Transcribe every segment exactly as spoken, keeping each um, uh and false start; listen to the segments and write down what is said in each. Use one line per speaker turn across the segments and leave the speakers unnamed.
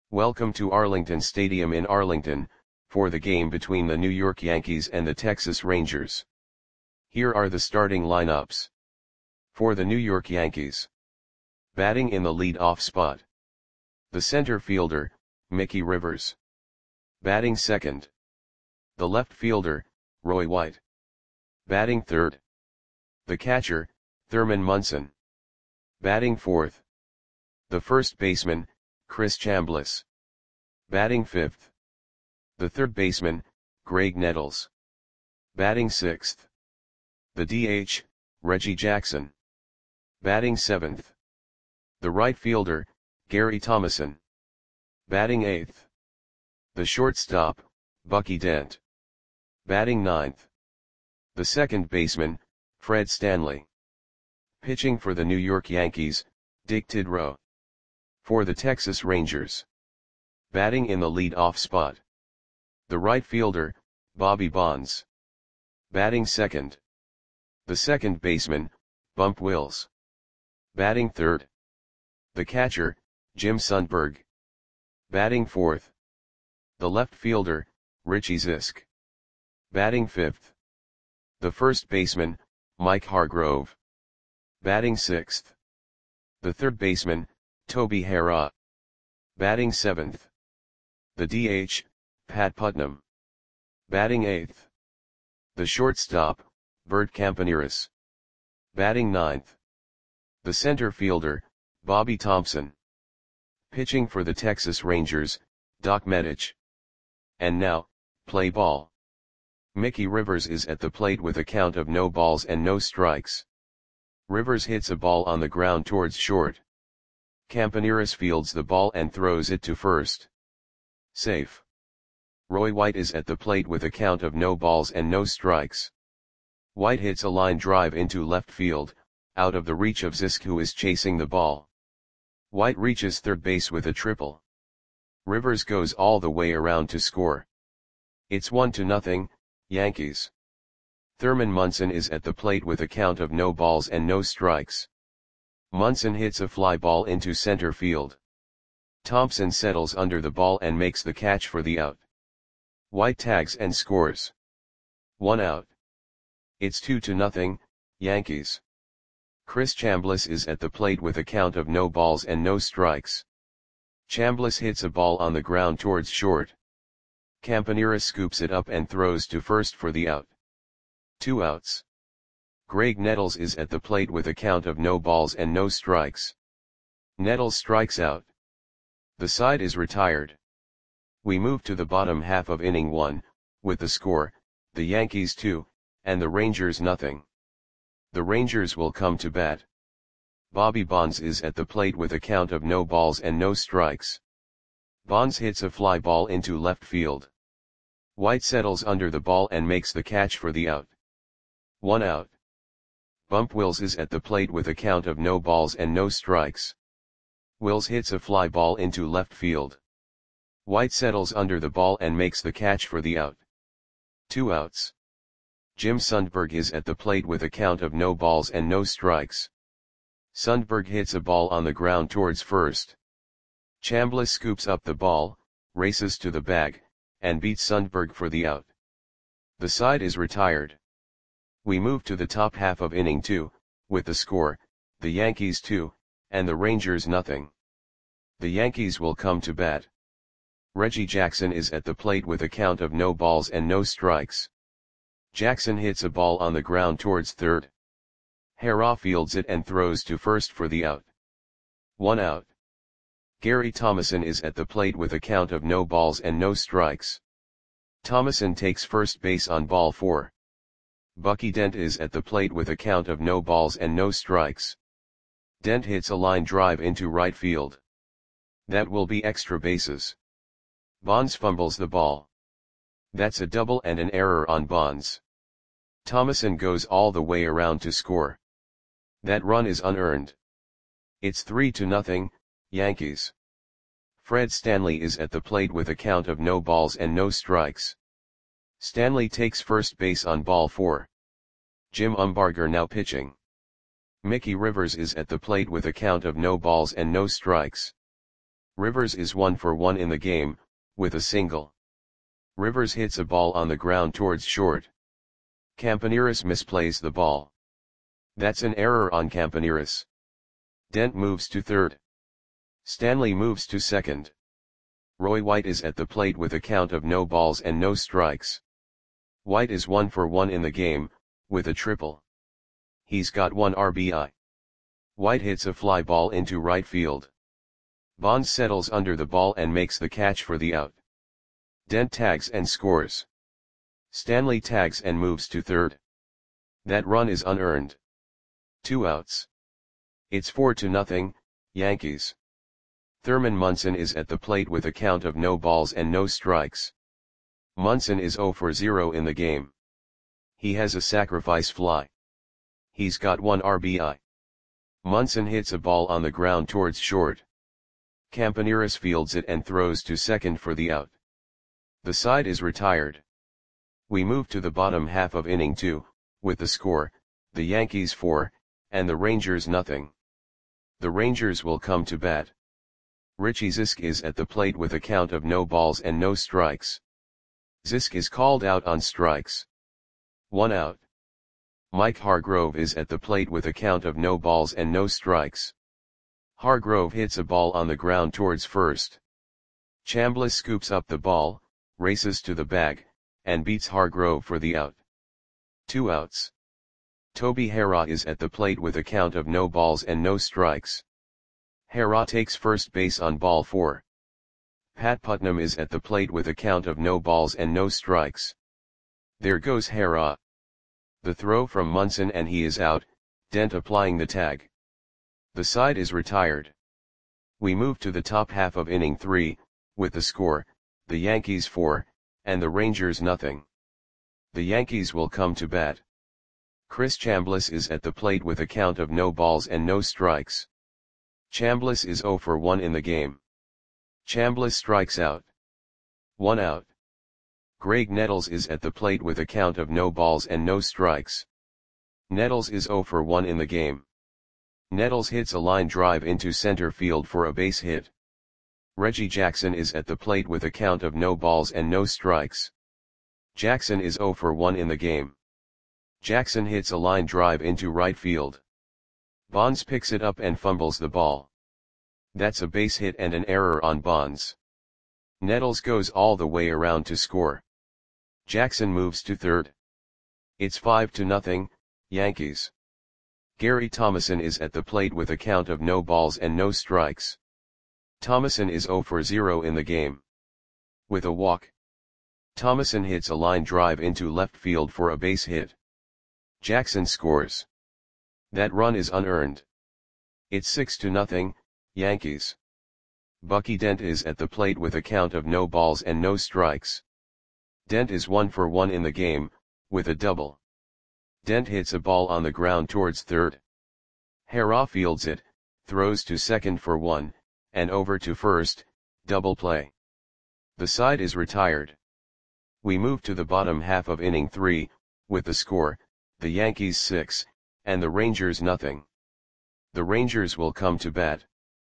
Welcome to Arlington Stadium in Arlington, for the game between the New York Yankees and the Texas Rangers. Here are the starting lineups. For the New York Yankees. Batting in the lead-off spot. The center fielder, Mickey Rivers. Batting second. The left fielder, Roy White. Batting third. The catcher, Thurman Munson. Batting fourth. The first baseman, Chris Chambliss. Batting fifth. The third baseman, Graig Nettles. Batting sixth. The D H, Reggie Jackson. Batting seventh. The right fielder, Gary Thomasson. Batting eighth. The shortstop, Bucky Dent. Batting ninth. The second baseman, Fred Stanley. Pitching for the New York Yankees, Dick Tidrow. For the Texas Rangers. Batting in the lead-off spot. The right fielder, Bobby Bonds. Batting second. The second baseman, Bump Wills. Batting third. The catcher, Jim Sundberg. Batting fourth. The left fielder, Richie Zisk. Batting fifth. The first baseman, Mike Hargrove. Batting sixth. The third baseman, Toby Harrah. Batting seventh. The D H, Pat Putnam. Batting eighth. The shortstop, Bert Campaneris. Batting ninth. The center fielder, Bobby Thompson. Pitching for the Texas Rangers, Doc Medich. And now, play ball. Mickey Rivers is at the plate with a count of no balls and no strikes. Rivers hits a ball on the ground towards short. Campaneris fields the ball and throws it to first. Safe. Roy White is at the plate with a count of no balls and no strikes. White hits a line drive into left field, out of the reach of Zisk, who is chasing the ball. White reaches third base with a triple. Rivers goes all the way around to score. It's one to nothing, Yankees. Thurman Munson is at the plate with a count of no balls and no strikes. Munson hits a fly ball into center field. Thompson settles under the ball and makes the catch for the out. White tags and scores. One out. It's two to nothing, Yankees. Chris Chambliss is at the plate with a count of no balls and no strikes. Chambliss hits a ball on the ground towards short. Campaneris scoops it up and throws to first for the out. Two outs. Graig Nettles is at the plate with a count of no balls and no strikes. Nettles strikes out. The side is retired. We move to the bottom half of inning one, with the score, the Yankees two, and the Rangers nothing. The Rangers will come to bat. Bobby Bonds is at the plate with a count of no balls and no strikes. Bonds hits a fly ball into left field. White settles under the ball and makes the catch for the out. One out. Bump Wills is at the plate with a count of no balls and no strikes. Wills hits a fly ball into left field. White settles under the ball and makes the catch for the out. Two outs. Jim Sundberg is at the plate with a count of no balls and no strikes. Sundberg hits a ball on the ground towards first. Chambliss scoops up the ball, races to the bag, and beats Sundberg for the out. The side is retired. We move to the top half of inning two, with the score, the Yankees two, and the Rangers nothing. The Yankees will come to bat. Reggie Jackson is at the plate with a count of no balls and no strikes. Jackson hits a ball on the ground towards third. Harrah fields it and throws to first for the out. One out. Gary Thomasson is at the plate with a count of no balls and no strikes. Thomasson takes first base on ball four. Bucky Dent is at the plate with a count of no balls and no strikes. Dent hits a line drive into right field. That will be extra bases. Bonds fumbles the ball. That's a double and an error on Bonds. Thomasson goes all the way around to score. That run is unearned. It's three to nothing, Yankees. Fred Stanley is at the plate with a count of no balls and no strikes. Stanley takes first base on ball four. Jim Umbarger now pitching. Mickey Rivers is at the plate with a count of no balls and no strikes. Rivers is one for one in the game, with a single. Rivers hits a ball on the ground towards short. Campaneris misplays the ball. That's an error on Campaneris. Dent moves to third. Stanley moves to second. Roy White is at the plate with a count of no balls and no strikes. White is one for one in the game, with a triple. He's got one R B I. White hits a fly ball into right field. Bonds settles under the ball and makes the catch for the out. Dent tags and scores. Stanley tags and moves to third. That run is unearned. Two outs. It's four to nothing, Yankees. Thurman Munson is at the plate with a count of no balls and no strikes. Munson is zero for zero in the game. He has a sacrifice fly. He's got one R B I. Munson hits a ball on the ground towards short. Campaneris fields it and throws to second for the out. The side is retired. We move to the bottom half of inning two, with the score, the Yankees four, and the Rangers nothing. The Rangers will come to bat. Richie Zisk is at the plate with a count of no balls and no strikes. Zisk is called out on strikes. One out. Mike Hargrove is at the plate with a count of no balls and no strikes. Hargrove hits a ball on the ground towards first. Chambliss scoops up the ball, races to the bag, and beats Hargrove for the out. Two outs. Toby Harrah is at the plate with a count of no balls and no strikes. Harrah takes first base on ball four. Pat Putnam is at the plate with a count of no balls and no strikes. There goes Harrah. The throw from Munson and he is out, Dent applying the tag. The side is retired. We move to the top half of inning three, with the score, the Yankees four, and the Rangers nothing. The Yankees will come to bat. Chris Chambliss is at the plate with a count of no balls and no strikes. Chambliss is zero for one in the game. Chambliss strikes out. One out. Greg Nettles is at the plate with a count of no balls and no strikes. Nettles is zero for one in the game. Nettles hits a line drive into center field for a base hit. Reggie Jackson is at the plate with a count of no balls and no strikes. Jackson is zero for one in the game. Jackson hits a line drive into right field. Bonds picks it up and fumbles the ball. That's a base hit and an error on Bonds. Nettles goes all the way around to score. Jackson moves to third. It's five to nothing, Yankees. Gary Thomason is at the plate with a count of no balls and no strikes. Thomason is zero for zero in the game. With a walk. Thomason hits a line drive into left field for a base hit. Jackson scores. That run is unearned. It's six to nothing, Yankees. Bucky Dent is at the plate with a count of no balls and no strikes. Dent is one for one in the game, with a double. Dent hits a ball on the ground towards third. Harrah fields it, throws to second for one, and over to first, double play. The side is retired. We move to the bottom half of inning three, with the score, the Yankees six, and the Rangers nothing. The Rangers will come to bat.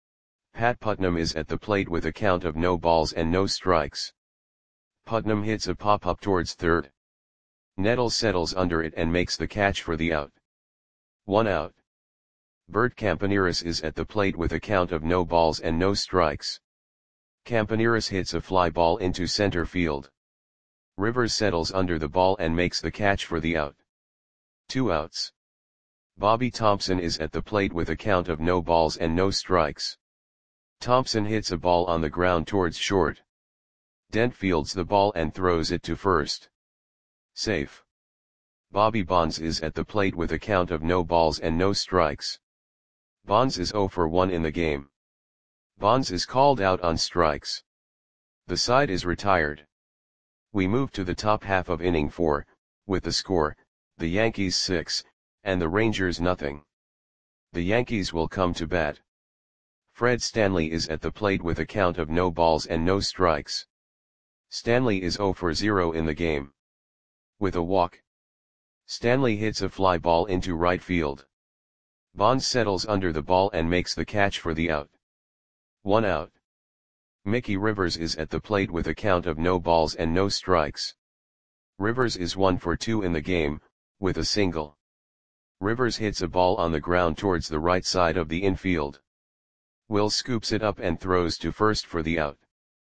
Pat Putnam is at the plate with a count of no balls and no strikes. Putnam hits a pop-up towards third. Nettles settles under it and makes the catch for the out. One out. Bert Campaneris is at the plate with a count of no balls and no strikes. Campaneris hits a fly ball into center field. Rivers settles under the ball and makes the catch for the out. Two outs. Bobby Thompson is at the plate with a count of no balls and no strikes. Thompson hits a ball on the ground towards short. Dent fields the ball and throws it to first. Safe. Bobby Bonds is at the plate with a count of no balls and no strikes. Bonds is zero for one in the game. Bonds is called out on strikes. The side is retired. We move to the top half of inning four, with the score, the Yankees six, and the Rangers nothing. The Yankees will come to bat. Fred Stanley is at the plate with a count of no balls and no strikes. Stanley is zero for zero in the game. With a walk. Stanley hits a fly ball into right field. Bonds settles under the ball and makes the catch for the out. One out. Mickey Rivers is at the plate with a count of no balls and no strikes. Rivers is one for two in the game, with a single. Rivers hits a ball on the ground towards the right side of the infield. Will scoops it up and throws to first for the out.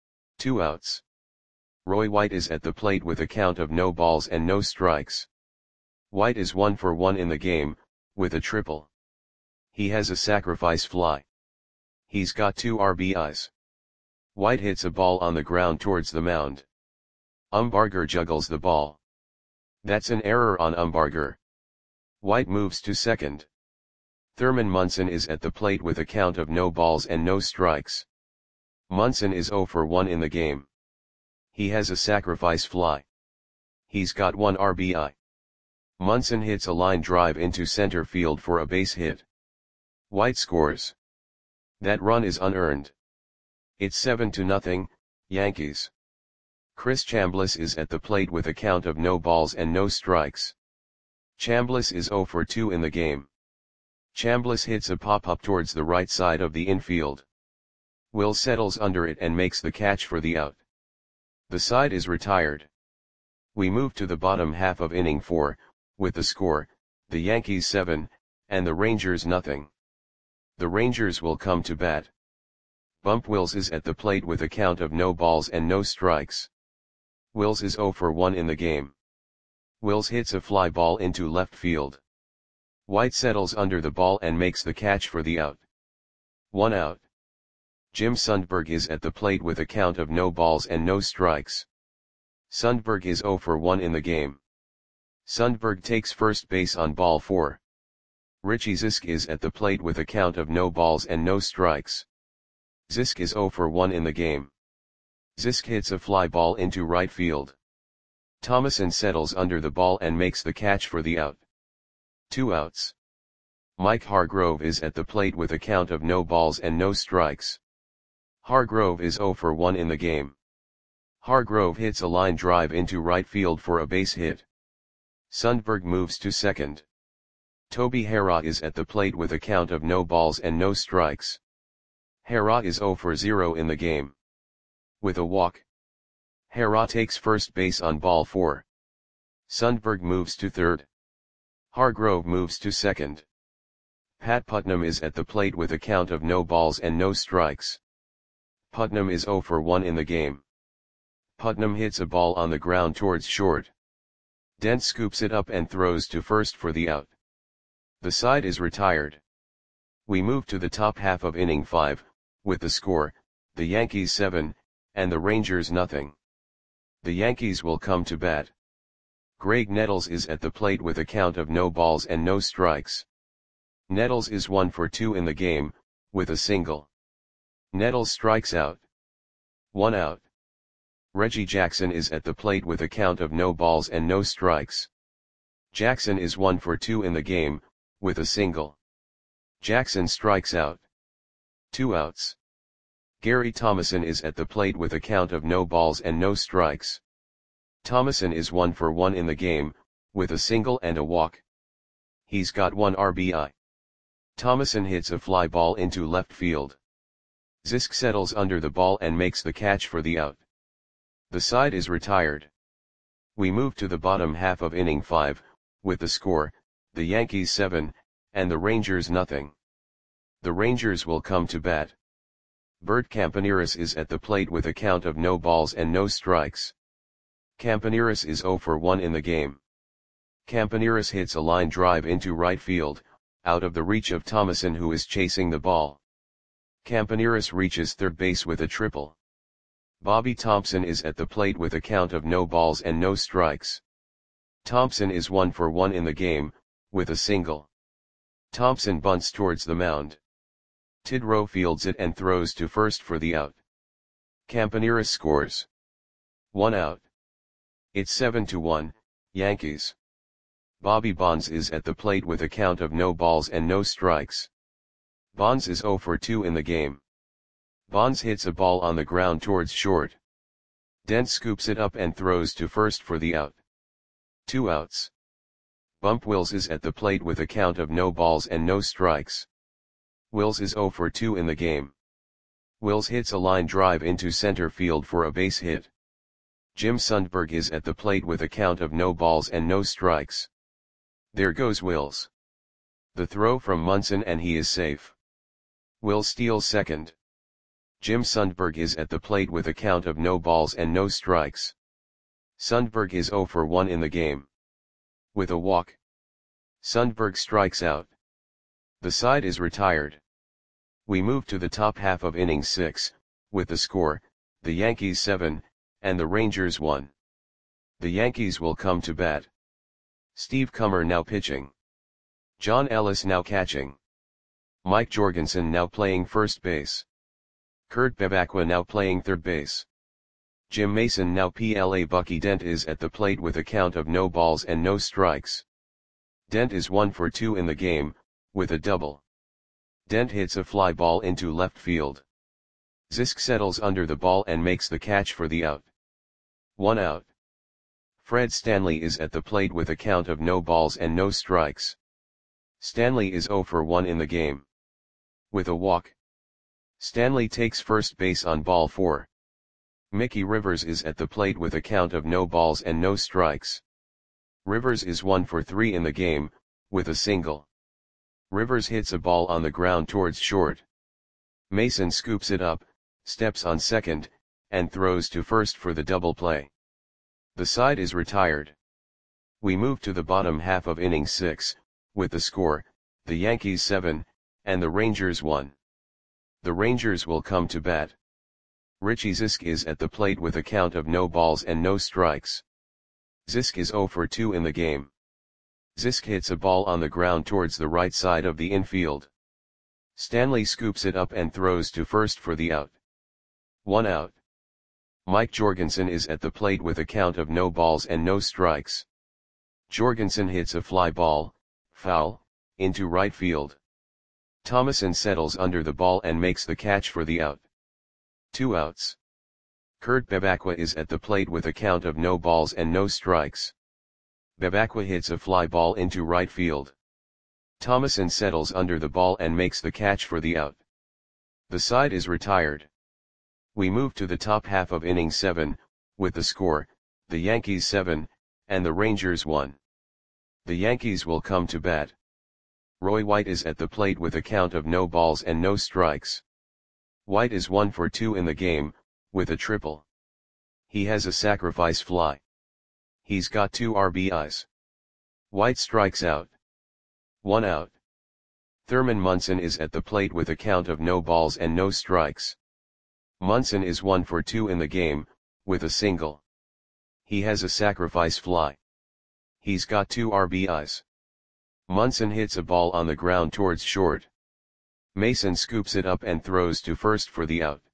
Two outs. Roy White is at the plate with a count of no balls and no strikes. White is one for one in the game, with a triple. He has a sacrifice fly. He's got two R B Is. White hits a ball on the ground towards the mound. Umbarger juggles the ball. That's an error on Umbarger. White moves to second. Thurman Munson is at the plate with a count of no balls and no strikes. Munson is zero for one in the game. He has a sacrifice fly. He's got one R B I. Munson hits a line drive into center field for a base hit. White scores. That run is unearned. It's seven to nothing, Yankees. Chris Chambliss is at the plate with a count of no balls and no strikes. Chambliss is zero for two in the game. Chambliss hits a pop-up towards the right side of the infield. Will settles under it and makes the catch for the out. The side is retired. We move to the bottom half of inning four, with the score, the Yankees seven, and the Rangers nothing. The Rangers will come to bat. Bump Wills is at the plate with a count of no balls and no strikes. Wills is zero for one in the game. Wills hits a fly ball into left field. White settles under the ball and makes the catch for the out. One out. Jim Sundberg is at the plate with a count of no balls and no strikes. Sundberg is zero for one in the game. Sundberg takes first base on ball four. Richie Zisk is at the plate with a count of no balls and no strikes. Zisk is zero for one in the game. Zisk hits a fly ball into right field. Thomason settles under the ball and makes the catch for the out. Two outs. Mike Hargrove is at the plate with a count of no balls and no strikes. Hargrove is zero for one in the game. Hargrove hits a line drive into right field for a base hit. Sundberg moves to second. Toby Harrah is at the plate with a count of no balls and no strikes. Harrah is zero for zero in the game. With a walk. Harrah takes first base on ball four. Sundberg moves to third. Hargrove moves to second. Pat Putnam is at the plate with a count of no balls and no strikes. Putnam is zero for one in the game. Putnam hits a ball on the ground towards short. Dent scoops it up and throws to first for the out. The side is retired. We move to the top half of inning five, with the score, the Yankees seven, and the Rangers nothing. The Yankees will come to bat. Greg Nettles is at the plate with a count of no balls and no strikes. Nettles is one for two in the game, with a single. Nettles strikes out. One out. Reggie Jackson is at the plate with a count of no balls and no strikes. Jackson is one for two in the game, with a single. Jackson strikes out. Two outs. Gary Thomason is at the plate with a count of no balls and no strikes. Thomason is one for one in the game, with a single and a walk. He's got one R B I. Thomason hits a fly ball into left field. Zisk settles under the ball and makes the catch for the out. The side is retired. We move to the bottom half of inning five, with the score, the Yankees seven, and the Rangers nothing. The Rangers will come to bat. Bert Campaneris is at the plate with a count of no balls and no strikes. Campaneris is zero for one in the game. Campaneris hits a line drive into right field, out of the reach of Thomason who is chasing the ball. Campaneris reaches third base with a triple. Bobby Thompson is at the plate with a count of no balls and no strikes. Thompson is one for one in the game, with a single. Thompson bunts towards the mound. Tidrow fields it and throws to first for the out. Campaneris scores. One out. It's seven to one, Yankees. Bobby Bonds is at the plate with a count of no balls and no strikes. Bonds is zero for two in the game. Bonds hits a ball on the ground towards short. Dent scoops it up and throws to first for the out. Two outs. Bump Wills is at the plate with a count of no balls and no strikes. Wills is zero for two in the game. Wills hits a line drive into center field for a base hit. Jim Sundberg is at the plate with a count of no balls and no strikes. There goes Wills. The throw from Munson and he is safe. Wills steals second. Jim Sundberg is at the plate with a count of no balls and no strikes. Sundberg is zero for one in the game. With a walk, Sundberg strikes out. The side is retired. We move to the top half of inning six, with the score, the Yankees seven, and the Rangers one. The Yankees will come to bat. Steve Kummer now pitching. John Ellis now catching. Mike Jorgensen now playing first base. Kurt Bevacqua now playing third base. Jim Mason now P L A. Bucky Dent is at the plate with a count of no balls and no strikes. Dent is one for two in the game, with a double. Dent hits a fly ball into left field. Zisk settles under the ball and makes the catch for the out. One out. Fred Stanley is at the plate with a count of no balls and no strikes. Stanley is zero for one in the game. With a walk, Stanley takes first base on ball four. Mickey Rivers is at the plate with a count of no balls and no strikes. Rivers is one for three in the game, with a single. Rivers hits a ball on the ground towards short. Mason scoops it up, steps on second, and throws to first for the double play. The side is retired. We move to the bottom half of inning six, with the score, the Yankees seven, and the Rangers one. The Rangers will come to bat. Richie Zisk is at the plate with a count of no balls and no strikes. Zisk is zero for two in the game. Zisk hits a ball on the ground towards the right side of the infield. Stanley scoops it up and throws to first for the out. One out. Mike Jorgensen is at the plate with a count of no balls and no strikes. Jorgensen hits a fly ball, foul, into right field. Thomason settles under the ball and makes the catch for the out. Two outs. Kurt Bevacqua is at the plate with a count of no balls and no strikes. Bevacqua hits a fly ball into right field. Thomason settles under the ball and makes the catch for the out. The side is retired. We move to the top half of inning seven, with the score, the Yankees seven, and the Rangers one. The Yankees will come to bat. Roy White is at the plate with a count of no balls and no strikes. White is one for two in the game, with a triple. He has a sacrifice fly. He's got two R B Is. White strikes out. One out. Thurman Munson is at the plate with a count of no balls and no strikes. Munson is one for two in the game, with a single. He has a sacrifice fly. He's got two R B Is. Munson hits a ball on the ground towards short. Mason scoops it up and throws to first for the out.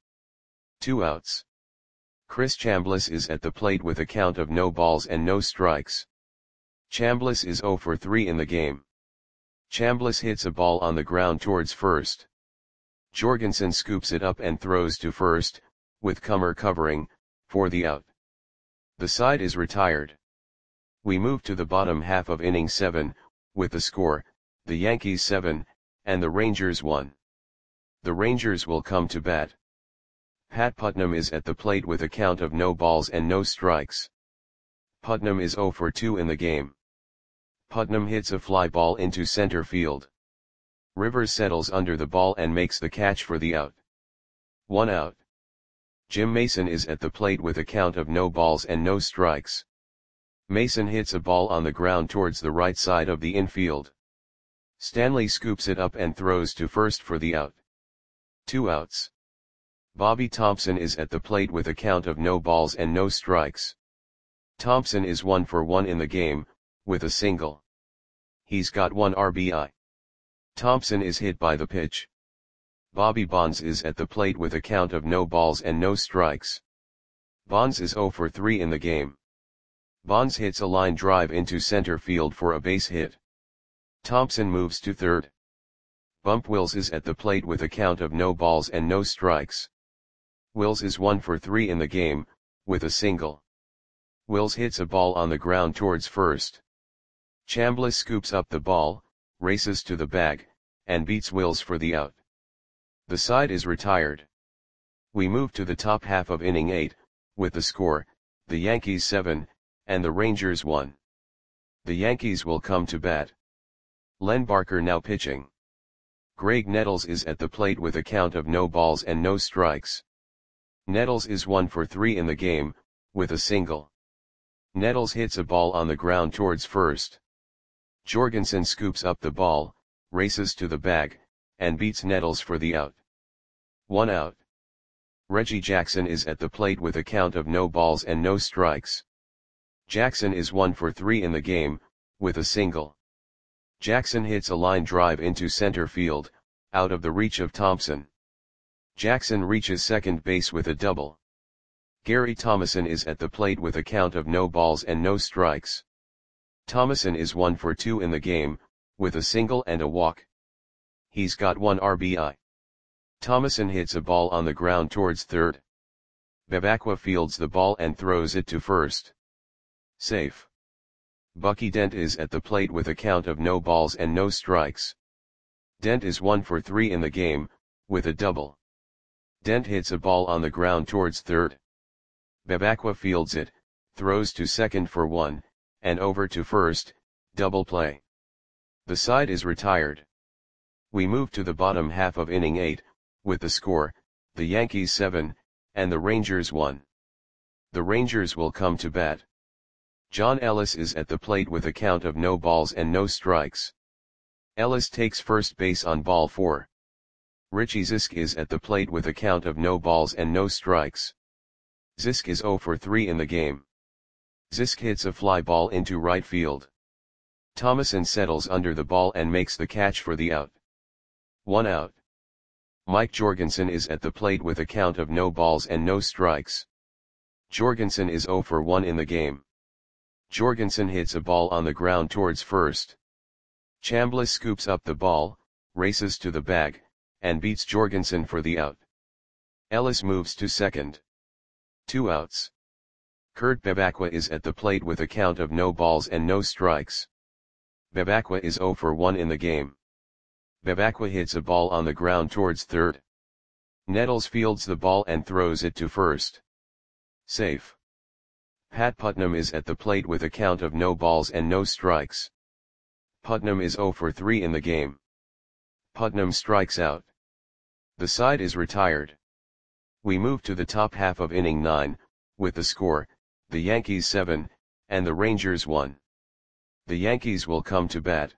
Two outs. Chris Chambliss is at the plate with a count of no balls and no strikes. Chambliss is zero for three in the game. Chambliss hits a ball on the ground towards first. Jorgensen scoops it up and throws to first, with Kummer covering, for the out. The side is retired. We move to the bottom half of inning seven, with the score, the Yankees seven, and the Rangers one. The Rangers will come to bat. Pat Putnam is at the plate with a count of no balls and no strikes. Putnam is zero for two in the game. Putnam hits a fly ball into center field. Rivers settles under the ball and makes the catch for the out. One out. Jim Mason is at the plate with a count of no balls and no strikes. Mason hits a ball on the ground towards the right side of the infield. Stanley scoops it up and throws to first for the out. Two outs. Bobby Thompson is at the plate with a count of no balls and no strikes. Thompson is one for one in the game, with a single. He's got one R B I. Thompson is hit by the pitch. Bobby Bonds is at the plate with a count of no balls and no strikes. Bonds is zero for three in the game. Bonds hits a line drive into center field for a base hit. Thompson moves to third. Bump Wills is at the plate with a count of no balls and no strikes. Wills is one for three in the game, with a single. Wills hits a ball on the ground towards first. Chambliss scoops up the ball, races to the bag, and beats Wills for the out. The side is retired. We move to the top half of inning eight, with the score, the Yankees seven, and the Rangers one. The Yankees will come to bat. Len Barker now pitching. Greg Nettles is at the plate with a count of no balls and no strikes. Nettles is one for three in the game, with a single. Nettles hits a ball on the ground towards first. Jorgensen scoops up the ball, races to the bag, and beats Nettles for the out. One out. Reggie Jackson is at the plate with a count of no balls and no strikes. Jackson is one for three in the game, with a single. Jackson hits a line drive into center field, out of the reach of Thompson. Jackson reaches second base with a double. Gary Thomason is at the plate with a count of no balls and no strikes. Thomason is one for two in the game, with a single and a walk. He's got one R B I. Thomason hits a ball on the ground towards third. Bebacqua fields the ball and throws it to first. Safe. Bucky Dent is at the plate with a count of no balls and no strikes. Dent is one for three in the game, with a double. Dent hits a ball on the ground towards third. Bebacqua fields it, throws to second for one, and over to first, double play. The side is retired. We move to the bottom half of inning eight, with the score, the Yankees seven, and the Rangers one. The Rangers will come to bat. John Ellis is at the plate with a count of no balls and no strikes. Ellis takes first base on ball four. Richie Zisk is at the plate with a count of no balls and no strikes. Zisk is zero for three in the game. Zisk hits a fly ball into right field. Thomason settles under the ball and makes the catch for the out. One out. Mike Jorgensen is at the plate with a count of no balls and no strikes. Jorgensen is zero for one in the game. Jorgensen hits a ball on the ground towards first. Chambliss scoops up the ball, races to the bag, and beats Jorgensen for the out. Ellis moves to second. Two outs. Kurt Bebacqua is at the plate with a count of no balls and no strikes. Bebacqua is zero for one in the game. Bebacqua hits a ball on the ground towards third. Nettles fields the ball and throws it to first. Safe. Pat Putnam is at the plate with a count of no balls and no strikes. Putnam is zero for three in the game. Putnam strikes out. The side is retired. We move to the top half of inning nine, with the score, the Yankees seven, and the Rangers one. The Yankees will come to bat.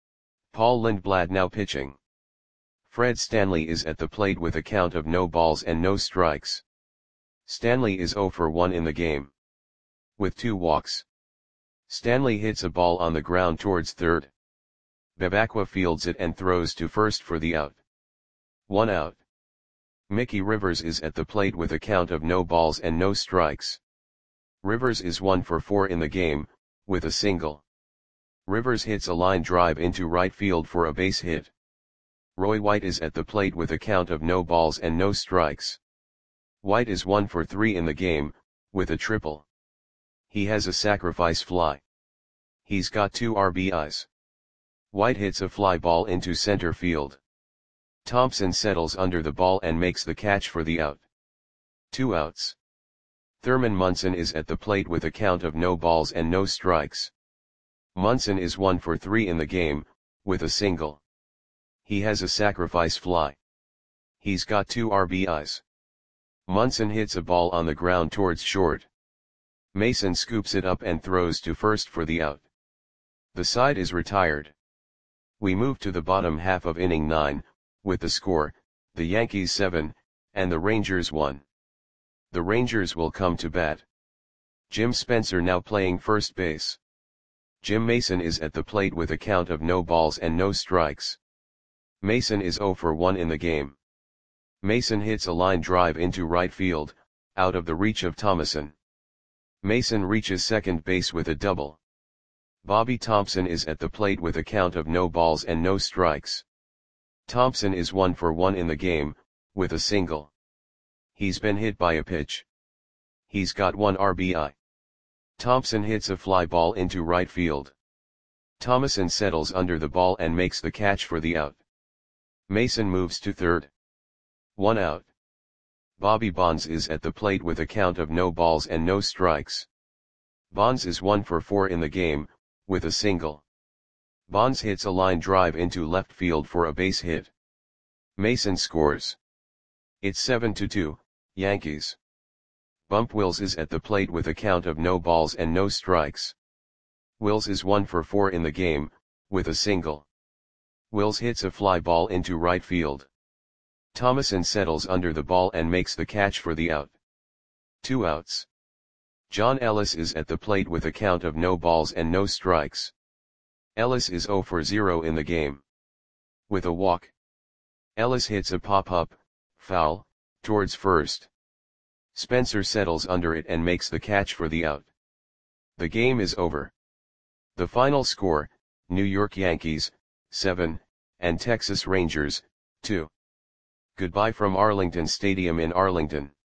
Paul Lindblad now pitching. Fred Stanley is at the plate with a count of no balls and no strikes. Stanley is zero for one in the game. With two walks. Stanley hits a ball on the ground towards third. Bebacqua fields it and throws to first for the out. One out. Mickey Rivers is at the plate with a count of no balls and no strikes. Rivers is one for four in the game, with a single. Rivers hits a line drive into right field for a base hit. Roy White is at the plate with a count of no balls and no strikes. White is one for three in the game, with a triple. He has a sacrifice fly. He's got two R B Is. White hits a fly ball into center field. Thompson settles under the ball and makes the catch for the out. Two outs. Thurman Munson is at the plate with a count of no balls and no strikes. Munson is one for three in the game, with a single. He has a sacrifice fly. He's got two R B Is. Munson hits a ball on the ground towards short. Mason scoops it up and throws to first for the out. The side is retired. We move to the bottom half of inning nine, with the score, the Yankees seven, and the Rangers one. The Rangers will come to bat. Jim Spencer now playing first base. Jim Mason is at the plate with a count of no balls and no strikes. Mason is zero for one in the game. Mason hits a line drive into right field, out of the reach of Thomason. Mason reaches second base with a double. Bobby Thompson is at the plate with a count of no balls and no strikes. Thompson is one for one in the game, with a single. He's been hit by a pitch. He's got one R B I. Thompson hits a fly ball into right field. Thomason settles under the ball and makes the catch for the out. Mason moves to third. One out. Bobby Bonds is at the plate with a count of no balls and no strikes. Bonds is one for four in the game, with a single. Bonds hits a line drive into left field for a base hit. Mason scores. It's seven to two, Yankees. Bump Wills is at the plate with a count of no balls and no strikes. Wills is one for four in the game, with a single. Wills hits a fly ball into right field. Thomason settles under the ball and makes the catch for the out. Two outs. John Ellis is at the plate with a count of no balls and no strikes. Ellis is zero for zero in the game. With a walk. Ellis hits a pop-up, foul, towards first. Spencer settles under it and makes the catch for the out. The game is over. The final score, New York Yankees, seven, and Texas Rangers, two. Goodbye from Arlington Stadium in Arlington.